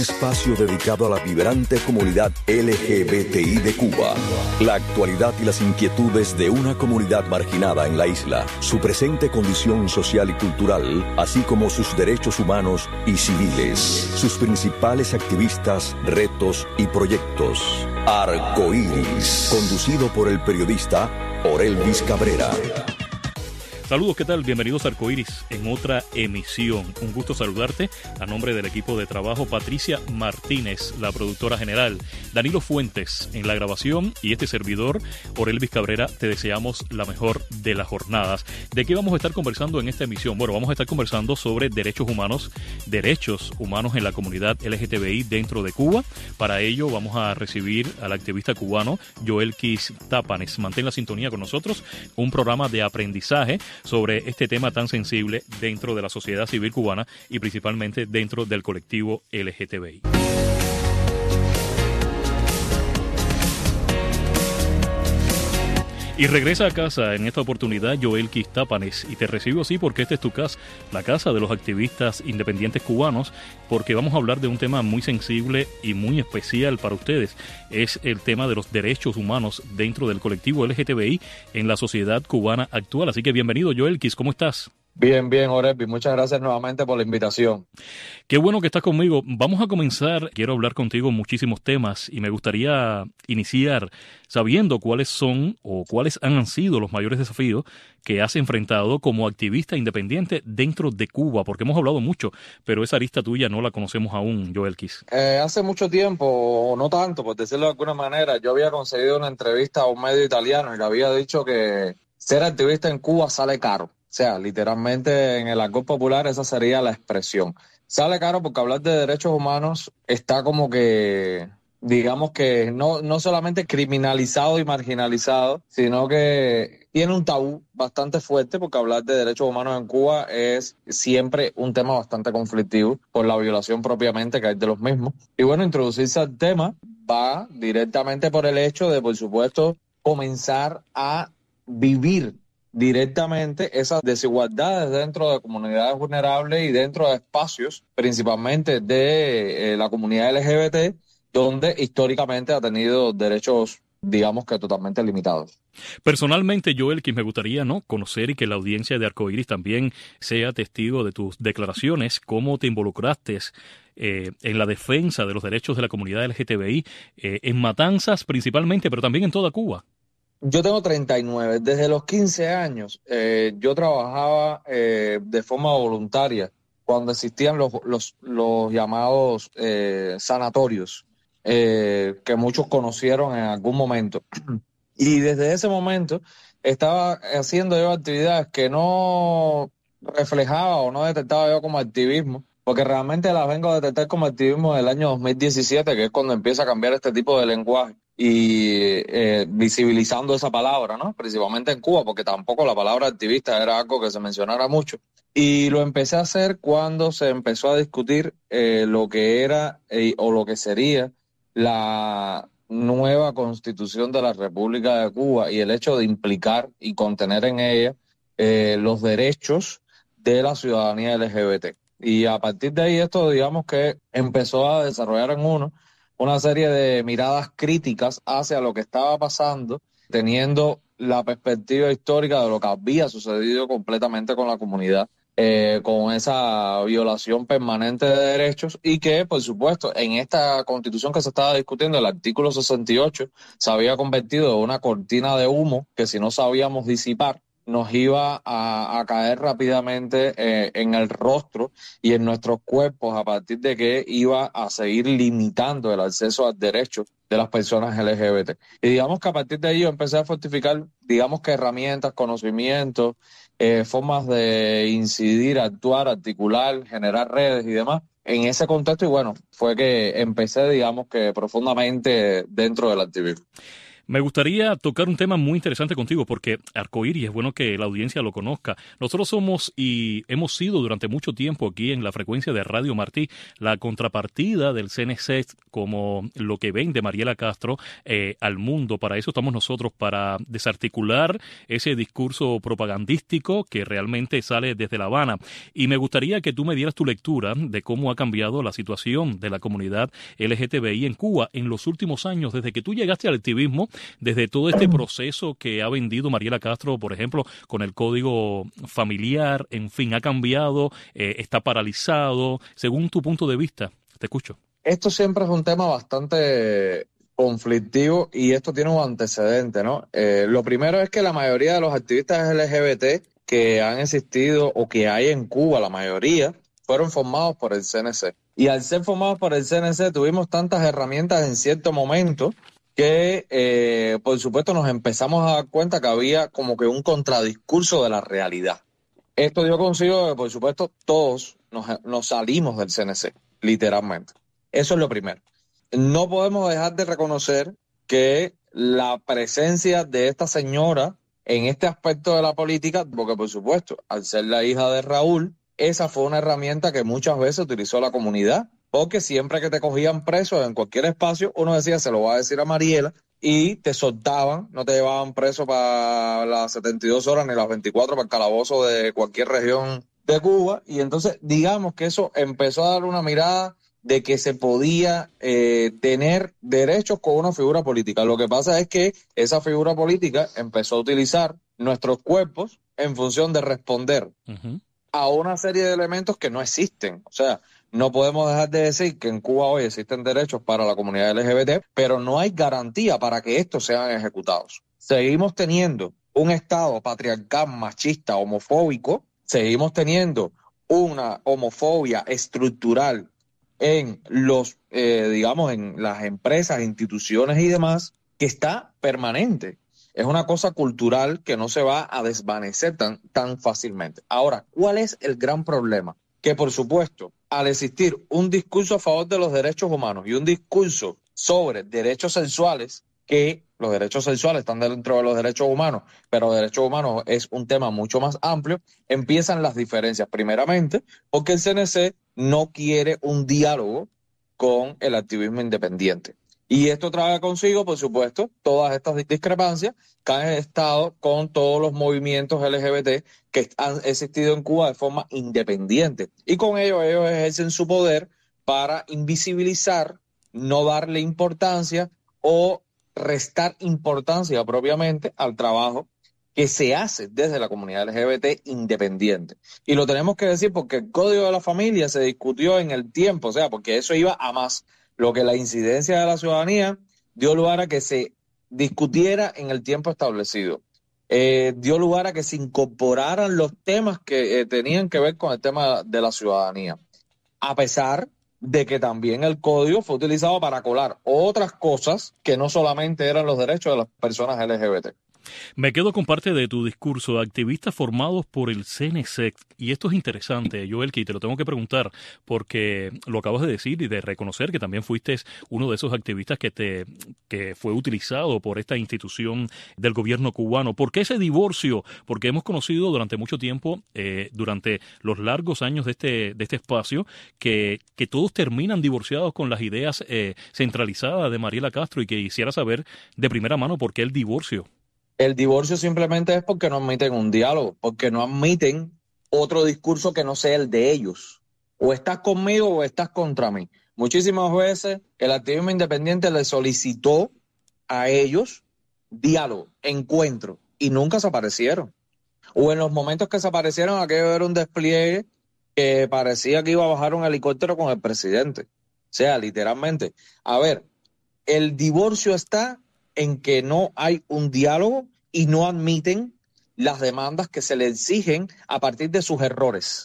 espacio dedicado a la vibrante comunidad LGBTI de Cuba. La actualidad y las inquietudes de una comunidad marginada en la isla, su presente condición social y cultural, así como sus derechos humanos y civiles, sus principales activistas, retos y proyectos. Arcoíris, conducido por el periodista Orelvis Cabrera. Saludos, ¿qué tal? Bienvenidos a Arcoíris en otra emisión. Un gusto saludarte a nombre del equipo de trabajo. Patricia Martínez, la productora general, Danilo Fuentes en la grabación y este servidor, Orelvis Cabrera, te deseamos la mejor de las jornadas. ¿De qué vamos a estar conversando en esta emisión? Bueno, vamos a estar conversando sobre derechos humanos en la comunidad LGTBI dentro de Cuba. Para ello vamos a recibir al activista cubano Yoelkis Tápanes. Mantén la sintonía con nosotros, un programa de aprendizaje sobre este tema tan sensible dentro de la sociedad civil cubana y principalmente dentro del colectivo LGTBI. Y regresa a casa en esta oportunidad Yoelkis Tápanes, y te recibo así porque esta es tu casa, la casa de los activistas independientes cubanos, porque vamos a hablar de un tema muy sensible y muy especial para ustedes. Es el tema de los derechos humanos dentro del colectivo LGTBI en la sociedad cubana actual. Así que bienvenido, Yoelkis, ¿cómo estás? Bien, Orelvis, muchas gracias nuevamente por la invitación. Qué bueno que estás conmigo. Vamos a comenzar. Quiero hablar contigo muchísimos temas y me gustaría iniciar sabiendo cuáles son o cuáles han sido los mayores desafíos que has enfrentado como activista independiente dentro de Cuba, porque hemos hablado mucho, pero esa arista tuya no la conocemos aún, Yoelkis. Hace mucho tiempo, o no tanto, por decirlo de alguna manera, yo había conseguido una entrevista a un medio italiano y le había dicho que ser activista en Cuba sale caro. O sea, literalmente en el argot popular esa sería la expresión. Sale caro porque hablar de derechos humanos está como que, digamos que no solamente criminalizado y marginalizado, sino que tiene un tabú bastante fuerte, porque hablar de derechos humanos en Cuba es siempre un tema bastante conflictivo por la violación propiamente que hay de los mismos. Y bueno, introducirse al tema va directamente por el hecho de, por supuesto, comenzar a vivir directamente esas desigualdades dentro de comunidades vulnerables y dentro de espacios, principalmente de la comunidad LGBT, donde históricamente ha tenido derechos, digamos que totalmente limitados. Personalmente, Yoelkis, me gustaría conocer y que la audiencia de Arcoíris también sea testigo de tus declaraciones, cómo te involucraste en la defensa de los derechos de la comunidad LGTBI, en Matanzas principalmente, pero también en toda Cuba. Yo tengo 39. Desde los 15 años yo trabajaba de forma voluntaria cuando existían los llamados sanatorios, que muchos conocieron en algún momento. Y desde ese momento estaba haciendo yo actividades que no reflejaba o no detectaba yo como activismo, porque realmente las vengo a detectar como activismo del año 2017, que es cuando empieza a cambiar este tipo de lenguaje y visibilizando esa palabra, ¿no? Principalmente en Cuba, porque tampoco la palabra activista era algo que se mencionara mucho. Y lo empecé a hacer cuando se empezó a discutir lo que era o lo que sería la nueva constitución de la República de Cuba y el hecho de implicar y contener en ella los derechos de la ciudadanía LGBT. Y a partir de ahí esto, digamos que empezó a desarrollar en uno una serie de miradas críticas hacia lo que estaba pasando, teniendo la perspectiva histórica de lo que había sucedido completamente con la comunidad, con esa violación permanente de derechos, y que, por supuesto, en esta constitución que se estaba discutiendo, el artículo 68, se había convertido en una cortina de humo que, si no sabíamos disipar, nos iba a caer rápidamente en el rostro y en nuestros cuerpos, a partir de que iba a seguir limitando el acceso al derecho de las personas LGBT. Y digamos que a partir de ahí yo empecé a fortificar, digamos que herramientas, conocimientos, formas de incidir, actuar, articular, generar redes y demás en ese contexto, y bueno, fue que empecé, digamos que profundamente dentro del activismo. Me gustaría tocar un tema muy interesante contigo porque Arcoíris, es bueno que la audiencia lo conozca. Nosotros somos y hemos sido durante mucho tiempo aquí en la frecuencia de Radio Martí la contrapartida del CNC como lo que vende Mariela Castro al mundo. Para eso estamos nosotros, para desarticular ese discurso propagandístico que realmente sale desde La Habana. Y me gustaría que tú me dieras tu lectura de cómo ha cambiado la situación de la comunidad LGTBI en Cuba en los últimos años, desde que tú llegaste al activismo, desde todo este proceso que ha vendido Mariela Castro, por ejemplo, con el código familiar, en fin, ha cambiado, está paralizado. Según tu punto de vista, te escucho. Esto siempre es un tema bastante conflictivo y esto tiene un antecedente, ¿no? Lo primero es que la mayoría de los activistas LGBT que han existido o que hay en Cuba, la mayoría, fueron formados por el CNC. Y al ser formados por el CNC tuvimos tantas herramientas en cierto momento que, por supuesto, nos empezamos a dar cuenta que había como que un contradiscurso de la realidad. Esto dio consigo que, por supuesto, todos nos salimos del CNC, literalmente. Eso es lo primero. No podemos dejar de reconocer que la presencia de esta señora en este aspecto de la política, porque, por supuesto, al ser la hija de Raúl, esa fue una herramienta que muchas veces utilizó la comunidad, porque siempre que te cogían preso en cualquier espacio, uno decía, se lo va a decir a Mariela, y te soltaban, no te llevaban preso para las 72 horas ni las 24 para el calabozo de cualquier región de Cuba, y entonces digamos que eso empezó a dar una mirada de que se podía tener derechos con una figura política. Lo que pasa es que esa figura política empezó a utilizar nuestros cuerpos en función de responder a una serie de elementos que no existen. O sea, no podemos dejar de decir que en Cuba hoy existen derechos para la comunidad LGBT, pero no hay garantía para que estos sean ejecutados. Seguimos teniendo un Estado patriarcal, machista, homofóbico, seguimos teniendo una homofobia estructural en en las empresas, instituciones y demás, que está permanente. Es una cosa cultural que no se va a desvanecer tan fácilmente. Ahora, ¿cuál es el gran problema? Que, por supuesto, al existir un discurso a favor de los derechos humanos y un discurso sobre derechos sexuales, que los derechos sexuales están dentro de los derechos humanos, pero derechos humanos es un tema mucho más amplio, empiezan las diferencias. Primeramente, porque el CNC no quiere un diálogo con el activismo independiente. Y esto trae consigo, por supuesto, todas estas discrepancias que han estado con todos los movimientos LGBT que han existido en Cuba de forma independiente. Y con ello ellos ejercen su poder para invisibilizar, no darle importancia o restar importancia propiamente al trabajo que se hace desde la comunidad LGBT independiente. Y lo tenemos que decir porque el Código de la Familia se discutió en el tiempo, o sea, porque eso iba a más. Lo que la incidencia de la ciudadanía dio lugar a que se discutiera en el tiempo establecido. Dio lugar a que se incorporaran los temas que tenían que ver con el tema de la ciudadanía. A pesar de que también el código fue utilizado para colar otras cosas que no solamente eran los derechos de las personas LGBT. Me quedo con parte de tu discurso, activistas formados por el CNC, y esto es interesante, Joelky, te lo tengo que preguntar, porque lo acabas de decir y de reconocer que también fuiste uno de esos activistas que fue utilizado por esta institución del gobierno cubano. ¿Por qué ese divorcio? Porque hemos conocido durante mucho tiempo, durante los largos años de este espacio, que todos terminan divorciados con las ideas centralizadas de Mariela Castro, y que quisiera saber de primera mano por qué el divorcio. El divorcio simplemente es porque no admiten un diálogo, porque no admiten otro discurso que no sea el de ellos. O estás conmigo o estás contra mí. Muchísimas veces el activismo independiente le solicitó a ellos diálogo, encuentro, y nunca se aparecieron. O en los momentos que se aparecieron, aquello era un despliegue que parecía que iba a bajar un helicóptero con el presidente. O sea, literalmente. A ver, el divorcio está en que no hay un diálogo y no admiten las demandas que se le exigen a partir de sus errores.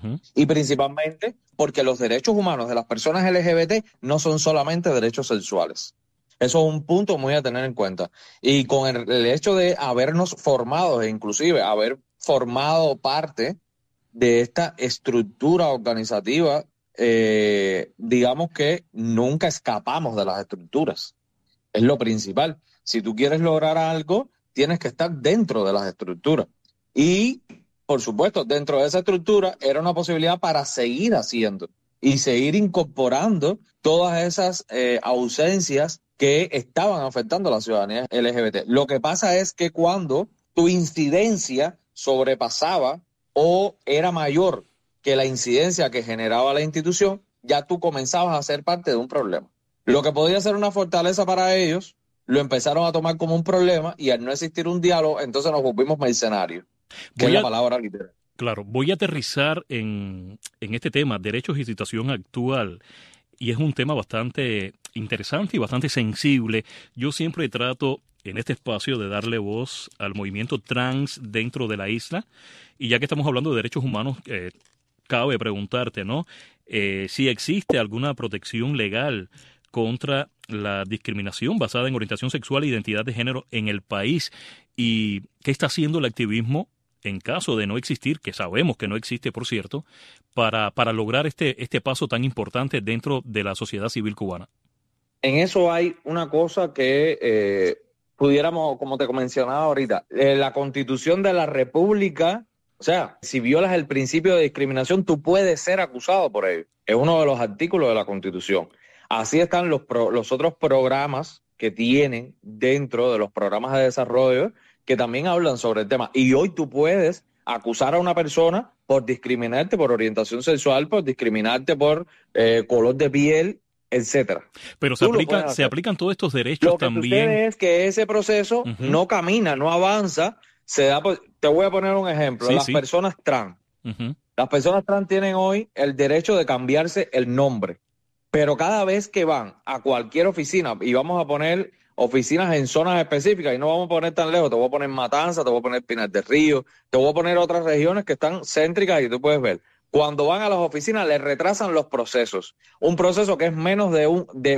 Y principalmente porque los derechos humanos de las personas LGBT no son solamente derechos sexuales. Eso es un punto muy a tener en cuenta. Y con el hecho de habernos formado, e inclusive haber formado parte de esta estructura organizativa, digamos que nunca escapamos de las estructuras. Es lo principal. Si tú quieres lograr algo, tienes que estar dentro de las estructuras. Y, por supuesto, dentro de esa estructura era una posibilidad para seguir haciendo y seguir incorporando todas esas ausencias que estaban afectando a la ciudadanía LGBT. Lo que pasa es que cuando tu incidencia sobrepasaba o era mayor que la incidencia que generaba la institución, ya tú comenzabas a ser parte de un problema. Lo que podía ser una fortaleza para ellos, lo empezaron a tomar como un problema y al no existir un diálogo, entonces nos volvimos mercenarios, que es la palabra literal. Claro, voy a aterrizar en este tema, derechos y situación actual, y es un tema bastante interesante y bastante sensible. Yo siempre trato en este espacio de darle voz al movimiento trans dentro de la isla, y ya que estamos hablando de derechos humanos, cabe preguntarte, ¿no? Si existe alguna protección legal contra la discriminación basada en orientación sexual e identidad de género en el país, y qué está haciendo el activismo en caso de no existir, que sabemos que no existe, por cierto, para lograr este paso tan importante dentro de la sociedad civil cubana. En eso hay una cosa que pudiéramos, como te mencionaba ahorita, la Constitución de la República, o sea, si violas el principio de discriminación, tú puedes ser acusado por ello. Es uno de los artículos de la Constitución. Así están los otros programas que tienen dentro de los programas de desarrollo que también hablan sobre el tema. Y hoy tú puedes acusar a una persona por discriminarte por orientación sexual, por discriminarte por color de piel, etcétera. Pero se aplican todos estos derechos también. Lo que sucede es que ese proceso no camina, no avanza, se da. Te voy a poner un ejemplo. Sí, las personas trans. Las personas trans tienen hoy el derecho de cambiarse el nombre. Pero cada vez que van a cualquier oficina, y vamos a poner oficinas en zonas específicas, y no vamos a poner tan lejos, te voy a poner Matanza, te voy a poner Pinar del Río, te voy a poner otras regiones que están céntricas y tú puedes ver. Cuando van a las oficinas les retrasan los procesos. Un proceso que es menos de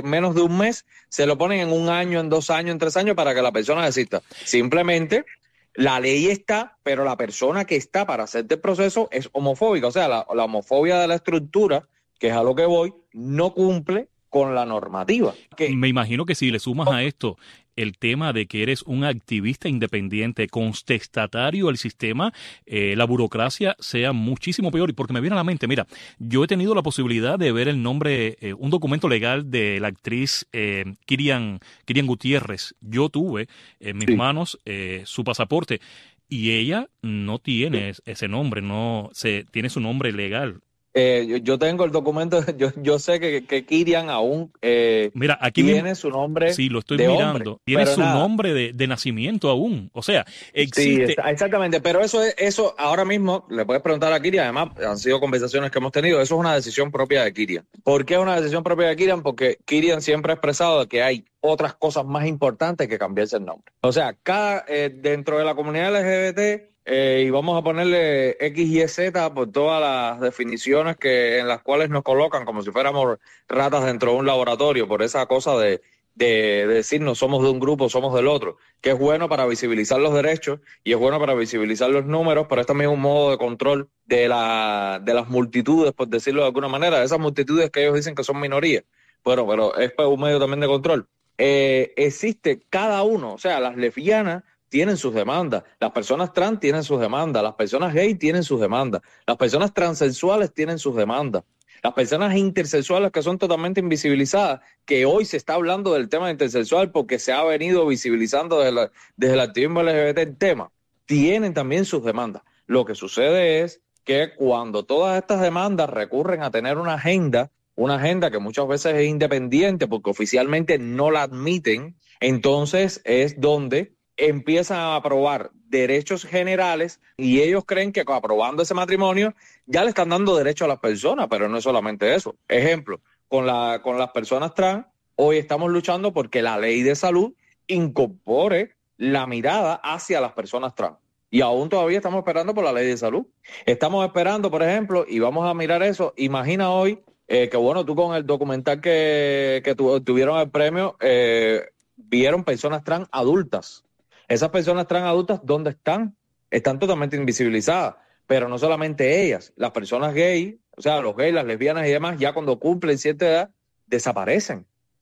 un mes, se lo ponen en 1 año, en 2 años, en 3 años para que la persona desista. Simplemente la ley está, pero la persona que está para hacerte el proceso es homofóbica. O sea, la homofobia de la estructura, que es a lo que voy, no cumple con la normativa. Me imagino que si le sumas a esto el tema de que eres un activista independiente, contestatario al sistema, la burocracia sea muchísimo peor. Y porque me viene a la mente, mira, yo he tenido la posibilidad de ver el nombre, un documento legal de la actriz Kirian Gutiérrez. Yo tuve en mis manos su pasaporte y ella no tiene ese nombre, tiene su nombre legal. Yo tengo el documento, yo sé que Kirian aún mira, aquí tiene su nombre. Sí, lo estoy de mirando. Hombre, tiene su nombre de nacimiento aún. O sea, existe. Sí, exactamente. Pero eso ahora mismo le puedes preguntar a Kirian. Además, han sido conversaciones que hemos tenido. Eso es una decisión propia de Kirian. ¿Por qué es una decisión propia de Kirian? Porque Kirian siempre ha expresado que hay otras cosas más importantes que cambiarse el nombre. O sea, dentro de la comunidad LGBT. Y vamos a ponerle X, Y, Z por todas las definiciones en las cuales nos colocan como si fuéramos ratas dentro de un laboratorio, por esa cosa de decirnos somos de un grupo, somos del otro, que es bueno para visibilizar los derechos y es bueno para visibilizar los números, pero es también un modo de control de las multitudes, por decirlo de alguna manera, de esas multitudes que ellos dicen que son minorías. Bueno, pero es un medio también de control. Existe cada uno, o sea, las lesbianas tienen sus demandas, las personas trans tienen sus demandas, las personas gay tienen sus demandas, las personas transexuales tienen sus demandas, las personas intersexuales que son totalmente invisibilizadas, que hoy se está hablando del tema intersexual porque se ha venido visibilizando desde el activismo LGBT el tema, tienen también sus demandas. Lo que sucede es que cuando todas estas demandas recurren a tener una agenda que muchas veces es independiente porque oficialmente no la admiten, entonces es donde empiezan a aprobar derechos generales y ellos creen que aprobando ese matrimonio ya le están dando derecho a las personas, pero no es solamente eso. Ejemplo, con las personas trans, hoy estamos luchando porque la ley de salud incorpore la mirada hacia las personas trans. Y aún todavía estamos esperando por la ley de salud. Estamos esperando, por ejemplo, y vamos a mirar eso, imagina hoy que bueno, tú con el documental que tuvieron el premio, vieron personas trans adultas. Esas personas trans adultas, ¿dónde están? Están totalmente invisibilizadas. Pero no solamente ellas, las personas gay, o sea, los gays, las lesbianas y demás, ya cuando cumplen cierta edad, desaparecen. O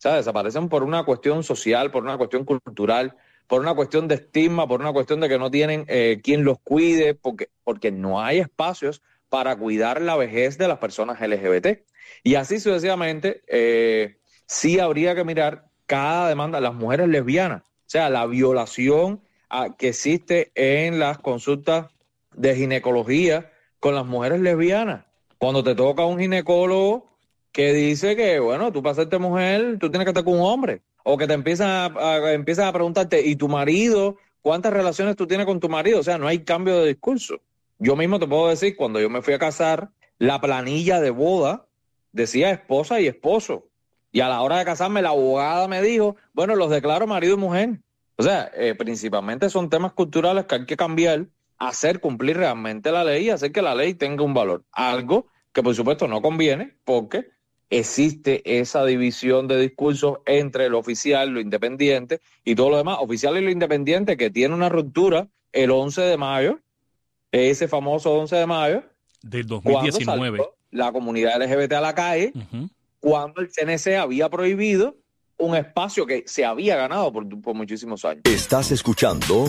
sea, desaparecen por una cuestión social, por una cuestión cultural, por una cuestión de estigma, por una cuestión de que no tienen quien los cuide, porque no hay espacios para cuidar la vejez de las personas LGBT. Y así sucesivamente, sí habría que mirar cada demanda, las mujeres lesbianas, o sea, la violación que existe en las consultas de ginecología con las mujeres lesbianas. Cuando te toca un ginecólogo que dice que, bueno, tú para serte mujer, tú tienes que estar con un hombre. O que te empiezan a preguntarte, ¿y tu marido? ¿Cuántas relaciones tú tienes con tu marido? O sea, no hay cambio de discurso. Yo mismo te puedo decir, cuando yo me fui a casar, la planilla de boda decía esposa y esposo. Y a la hora de casarme, la abogada me dijo, bueno, los declaro marido y mujer. O sea, principalmente son temas culturales que hay que cambiar, hacer cumplir realmente la ley y hacer que la ley tenga un valor. Algo que, por supuesto, no conviene porque existe esa división de discursos entre lo oficial, lo independiente y todo lo demás. Oficial y lo independiente que tiene una ruptura el 11 de mayo, ese famoso 11 de mayo, del 2019. Cuando la comunidad LGBT a la calle, cuando el CNC había prohibido un espacio que se había ganado por muchísimos años. Estás escuchando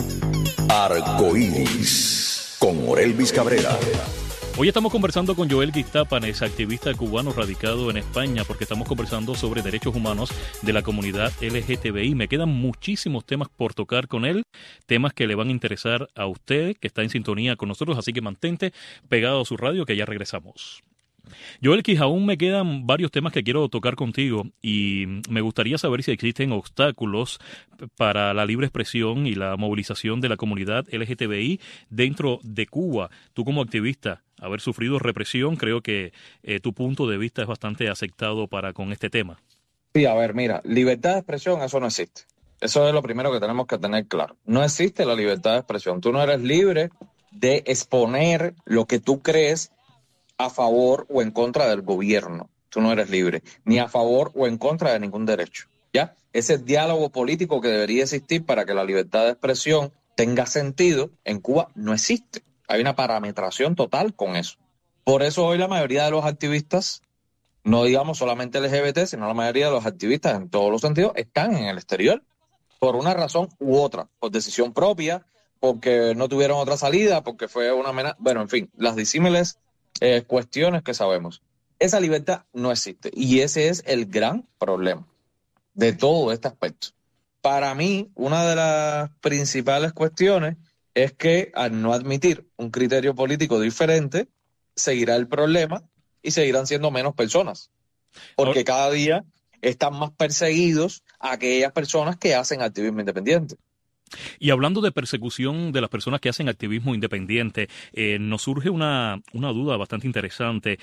Arcoíris con Orelvis Cabrera. Hoy estamos conversando con Joel Guistápanes, activista cubano radicado en España, porque estamos conversando sobre derechos humanos de la comunidad LGTBI. Me quedan muchísimos temas por tocar con él, temas que le van a interesar a usted, que está en sintonía con nosotros, así que mantente pegado a su radio, que ya regresamos. Joel, aún me quedan varios temas que quiero tocar contigo y me gustaría saber si existen obstáculos para la libre expresión y la movilización de la comunidad LGTBI dentro de Cuba. Tú como activista, haber sufrido represión, creo que tu punto de vista es bastante aceptado para con este tema. Sí, a ver, mira, libertad de expresión, eso no existe. Eso es lo primero que tenemos que tener claro. No existe la libertad de expresión. Tú no eres libre de exponer lo que tú crees a favor o en contra del gobierno. Tú no eres libre, ni a favor o en contra de ningún derecho, ¿ya? Ese diálogo político que debería existir para que la libertad de expresión tenga sentido, en Cuba no existe. Hay una parametración total con eso. Por eso hoy la mayoría de los activistas, no digamos solamente LGBT, sino la mayoría de los activistas en todos los sentidos, están en el exterior por una razón u otra, por decisión propia, porque no tuvieron otra salida, porque fue una amenaza, bueno, en fin, las disímiles cuestiones que sabemos. Esa libertad no existe y ese es el gran problema de todo este aspecto. Para mí, una de las principales cuestiones es que al no admitir un criterio político diferente, seguirá el problema y seguirán siendo menos personas, porque cada día están más perseguidos aquellas personas que hacen activismo independiente. Y hablando de persecución de las personas que hacen activismo independiente, nos surge una duda bastante interesante.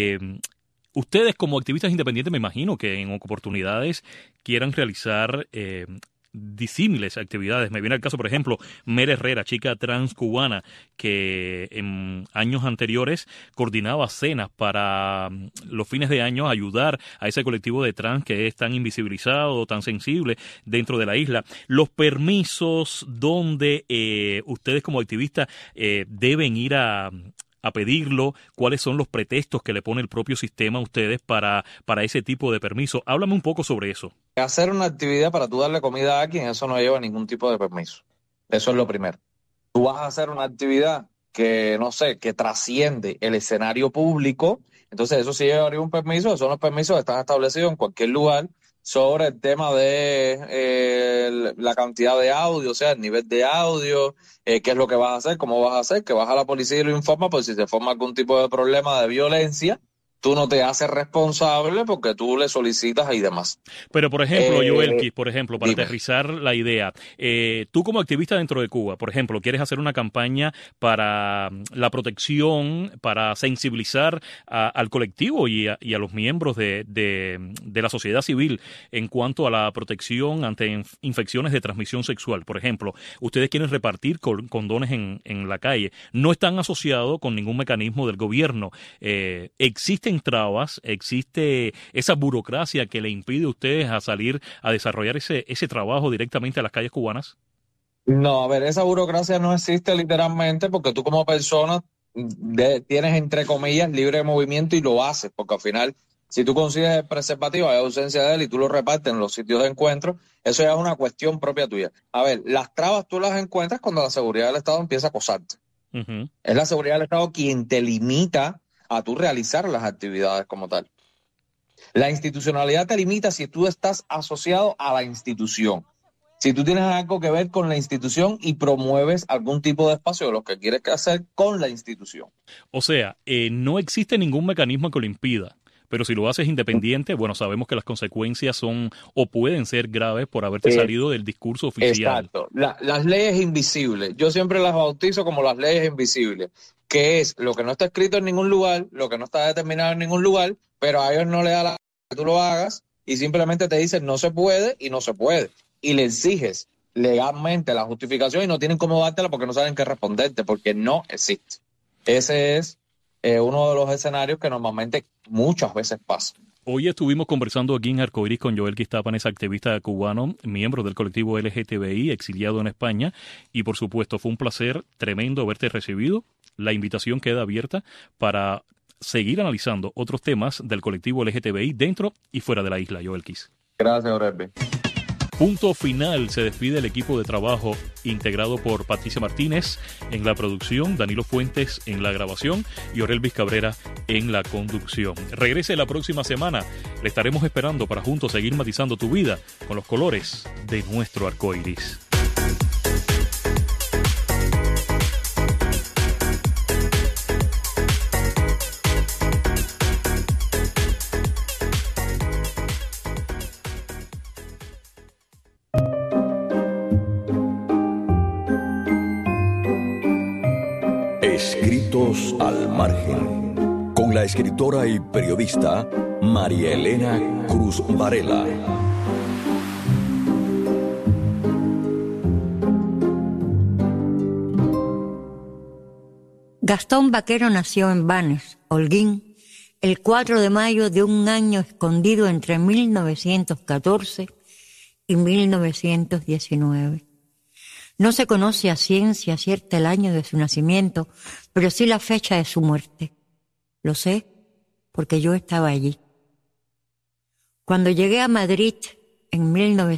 Ustedes como activistas independientes me imagino que en oportunidades quieran realizar disímiles actividades. Me viene al caso, por ejemplo, Mera Herrera, chica trans cubana que en años anteriores coordinaba cenas para los fines de año, ayudar a ese colectivo de trans que es tan invisibilizado, tan sensible dentro de la isla. Los permisos donde ustedes como activistas deben ir a pedirlo, cuáles son los pretextos que le pone el propio sistema a ustedes para ese tipo de permiso. Háblame un poco sobre eso. Hacer una actividad para tú darle comida a alguien, eso no lleva ningún tipo de permiso. Eso es lo primero. Tú vas a hacer una actividad que, no sé, que trasciende el escenario público, entonces eso sí llevaría un permiso. Esos permisos están establecidos en cualquier lugar sobre el tema de la cantidad de audio, o sea, el nivel de audio, qué es lo que vas a hacer, cómo vas a hacer, que vas a la policía y lo informa, por si se forma algún tipo de problema de violencia, tú no te haces responsable porque tú le solicitas y demás. Pero, por ejemplo, Joel, para dime. aterrizar la idea, tú como activista dentro de Cuba, por ejemplo, quieres hacer una campaña para la protección, para sensibilizar al colectivo y a los miembros de la sociedad civil en cuanto a la protección ante infecciones de transmisión sexual. Por ejemplo, ustedes quieren repartir condones en la calle. No están asociados con ningún mecanismo del gobierno. ¿Existen trabas, existe esa burocracia que le impide a ustedes a salir a desarrollar ese trabajo directamente a las calles cubanas? No, a ver, esa burocracia no existe literalmente porque tú como persona tienes, entre comillas, libre movimiento y lo haces, porque al final Si tú consigues el preservativo, hay ausencia de él y tú lo repartes en los sitios de encuentro, eso ya es una cuestión propia tuya. A ver, las trabas tú las encuentras cuando la seguridad del Estado empieza a acosarte. Ujú. Es la seguridad del Estado quien te limita a tú realizar las actividades como tal. La institucionalidad te limita si tú estás asociado a la institución. Si tú tienes algo que ver con la institución y promueves algún tipo de espacio de lo que quieres hacer con la institución. O sea, no existe ningún mecanismo que lo impida, pero si lo haces independiente, bueno, sabemos que las consecuencias son o pueden ser graves por haberte salido del discurso oficial. Exacto. Las leyes invisibles, yo siempre las bautizo como las leyes invisibles, que es lo que no está escrito en ningún lugar, lo que no está determinado en ningún lugar, pero a ellos no le da la que tú lo hagas y simplemente te dicen no se puede y no se puede. Y le exiges legalmente la justificación y no tienen cómo dártela porque no saben qué responderte, porque no existe. Ese es uno de los escenarios que normalmente muchas veces pasa. Hoy estuvimos conversando aquí en Arcoiris con Joel Quistápanes, activista cubano, miembro del colectivo LGTBI, exiliado en España, y por supuesto fue un placer tremendo haberte recibido. La invitación queda abierta para seguir analizando otros temas del colectivo LGTBI dentro y fuera de la isla, Joel Quis. Gracias, Orelvi. Punto final, se despide el equipo de trabajo integrado por Patricia Martínez en la producción, Danilo Fuentes en la grabación y Orelvis Cabrera en la conducción. Regrese la próxima semana, le estaremos esperando para juntos seguir matizando tu vida con los colores de nuestro arcoiris. Escritos al margen, con la escritora y periodista María Elena Cruz Varela. Gastón Vaquero nació en Banes, Holguín, el 4 de mayo de un año escondido entre 1914 y 1919. No se conoce a ciencia cierta el año de su nacimiento, pero sí la fecha de su muerte. Lo sé porque yo estaba allí. Cuando llegué a Madrid en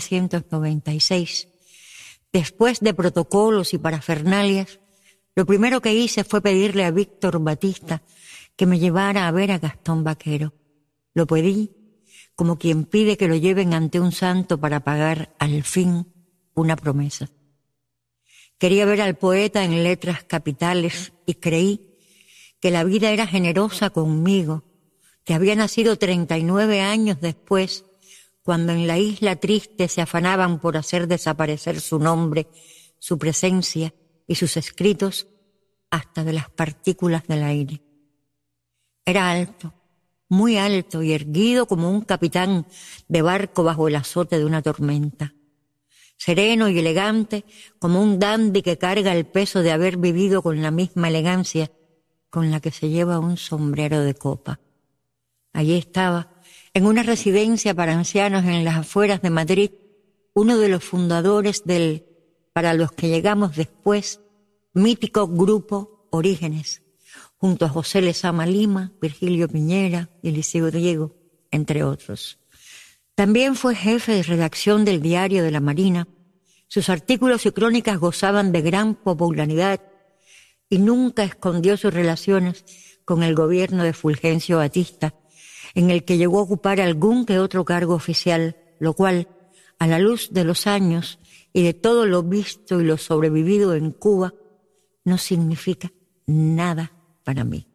1996, después de protocolos y parafernalias, lo primero que hice fue pedirle a Víctor Batista que me llevara a ver a Gastón Vaquero. Lo pedí como quien pide que lo lleven ante un santo para pagar al fin una promesa. Quería ver al poeta en letras capitales y creí que la vida era generosa conmigo, que había nacido 39 años después, cuando en la isla triste se afanaban por hacer desaparecer su nombre, su presencia y sus escritos hasta de las partículas del aire. Era alto, muy alto y erguido como un capitán de barco bajo el azote de una tormenta. Sereno y elegante como un dandy que carga el peso de haber vivido con la misma elegancia con la que se lleva un sombrero de copa. Allí estaba, en una residencia para ancianos en las afueras de Madrid, uno de los fundadores del, para los que llegamos después, mítico grupo Orígenes, junto a José Lezama Lima, Virgilio Piñera y Eliseo Diego, entre otros. También fue jefe de redacción del Diario de la Marina. Sus artículos y crónicas gozaban de gran popularidad y nunca escondió sus relaciones con el gobierno de Fulgencio Batista, en el que llegó a ocupar algún que otro cargo oficial, lo cual, a la luz de los años y de todo lo visto y lo sobrevivido en Cuba, no significa nada para mí.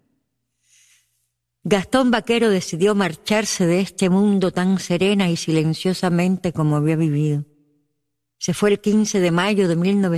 Gastón Vaquero decidió marcharse de este mundo tan serena y silenciosamente como había vivido. Se fue el 15 de mayo de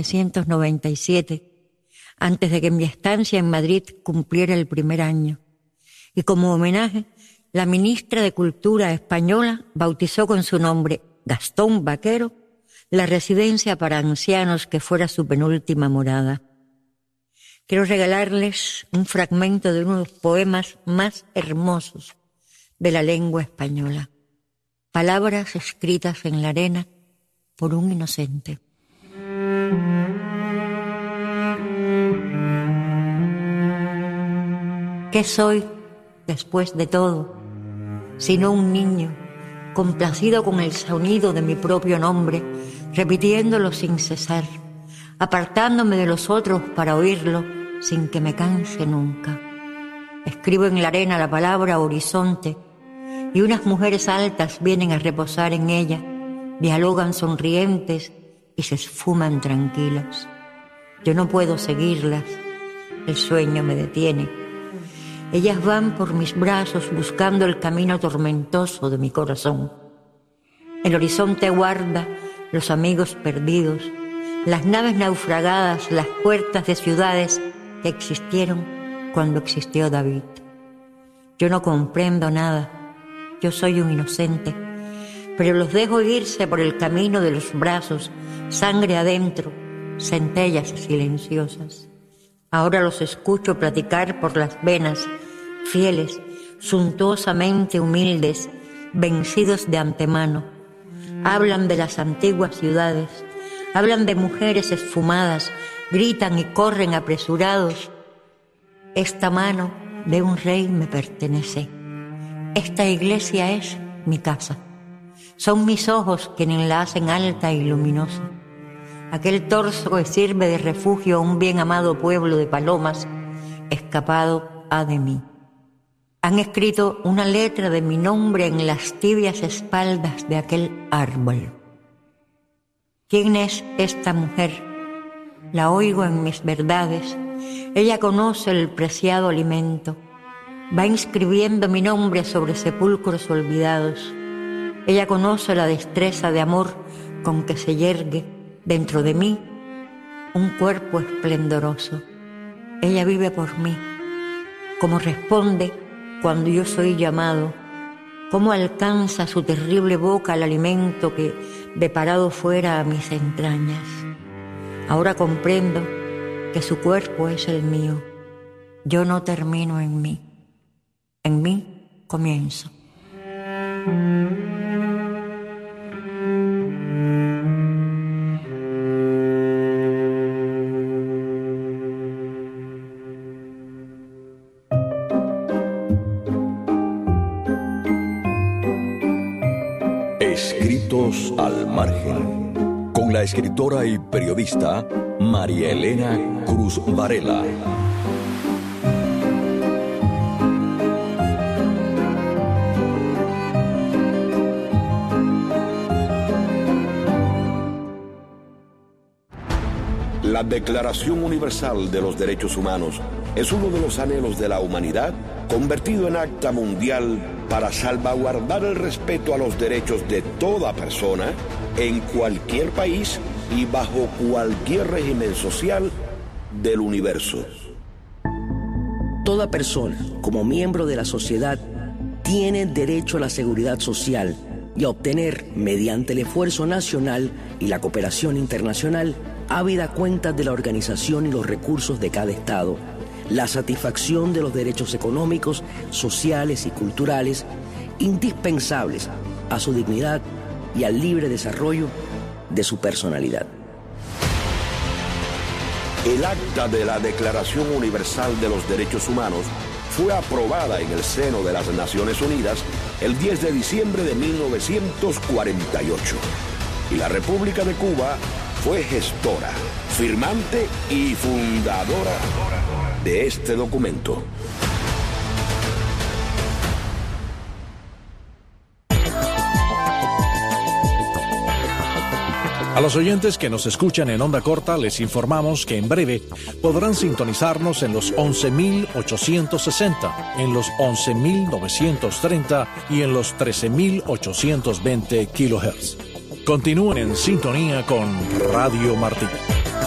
1997, antes de que mi estancia en Madrid cumpliera el primer año. Y como homenaje, la ministra de Cultura española bautizó con su nombre, Gastón Vaquero, la residencia para ancianos que fuera su penúltima morada. Quiero regalarles un fragmento de uno de los poemas más hermosos de la lengua española. Palabras escritas en la arena por un inocente. ¿Qué soy después de todo? sino un niño, complacido con el sonido de mi propio nombre, repitiéndolo sin cesar, apartándome de los otros para oírlo sin que me canse nunca. Escribo en la arena la palabra horizonte y unas mujeres altas vienen a reposar en ella, dialogan sonrientes y se esfuman tranquilas. Yo no puedo seguirlas, el sueño me detiene. Ellas van por mis brazos buscando el camino tormentoso de mi corazón. El horizonte guarda los amigos perdidos, las naves naufragadas, las puertas de ciudades que existieron cuando existió David. Yo no comprendo nada, yo soy un inocente, pero los dejo irse por el camino de los brazos, sangre adentro, centellas silenciosas. Ahora los escucho platicar por las venas, fieles, suntuosamente humildes, vencidos de antemano. Hablan de las antiguas ciudades, hablan de mujeres esfumadas, gritan y corren apresurados. Esta mano de un rey me pertenece. Esta iglesia es mi casa. Son mis ojos quienes la hacen alta y luminosa. Aquel torso que sirve de refugio a un bien amado pueblo de palomas, escapado ha de mí. Han escrito una letra de mi nombre en las tibias espaldas de aquel árbol. ¿Quién es esta mujer? La oigo en mis verdades. Ella conoce el preciado alimento. Va inscribiendo mi nombre sobre sepulcros olvidados. Ella conoce la destreza de amor con que se yergue dentro de mí un cuerpo esplendoroso. Ella vive por mí. Cómo responde cuando yo soy llamado. Cómo alcanza su terrible boca el alimento que deparado fuera a mis entrañas. Ahora comprendo que su cuerpo es el mío. Yo no termino en mí. En mí comienzo. Escritos al margen, con la escritora y periodista María Elena Cruz Varela. La Declaración Universal de los Derechos Humanos es uno de los anhelos de la humanidad convertido en acta mundial para salvaguardar el respeto a los derechos de toda persona en cualquier país y bajo cualquier régimen social del universo. Toda persona, como miembro de la sociedad, tiene derecho a la seguridad social y a obtener, mediante el esfuerzo nacional y la cooperación internacional, habida cuenta de la organización y los recursos de cada Estado, la satisfacción de los derechos económicos, sociales y culturales indispensables a su dignidad y al libre desarrollo de su personalidad. El acta de la Declaración Universal de los Derechos Humanos fue aprobada en el seno de las Naciones Unidas el 10 de diciembre de 1948 y la República de Cuba fue gestora, firmante y fundadora de este documento. A los oyentes que nos escuchan en onda corta les informamos que en breve podrán sintonizarnos en los 11.860, en los 11.930 y en los 13.820 kHz. Continúen en sintonía con Radio Martí.